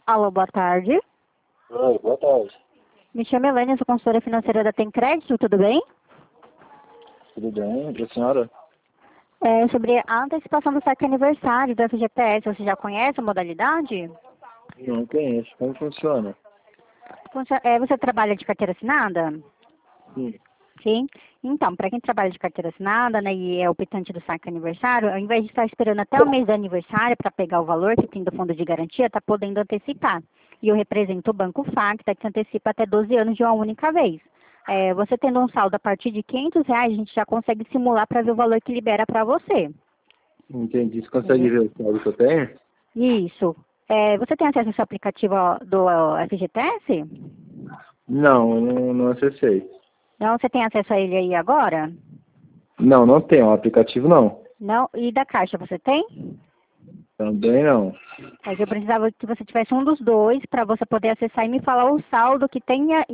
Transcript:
Alô, boa tarde. Oi, boa tarde. Me chamo Elaine, sou consultora financeira da Tem Crédito, tudo bem? Tudo bem? E a senhora? É sobre a antecipação do saque aniversário do FGTS, você já conhece a modalidade? Não conheço. Como funciona? Você trabalha de carteira assinada? Sim. Sim. Então, para quem trabalha de carteira assinada, né, e é optante do saque aniversário, ao invés de estar esperando até o mês do aniversário para pegar o valor que tem do fundo de garantia, está podendo antecipar. E eu represento o Banco Facta, que se antecipa até 12 anos de uma única vez. Você tendo um saldo a partir de R$ 500, a gente já consegue simular para ver o valor que libera para você. Entendi. Você consegue ver o saldo que eu tenho? Isso. Você tem acesso ao seu aplicativo do FGTS? Não, eu não acessei. Não, você tem acesso a ele aí agora? Não, não tenho. O aplicativo não. Não? E da Caixa você tem? Também não. É que eu precisava que você tivesse um dos dois para você poder acessar e me falar o saldo que tenha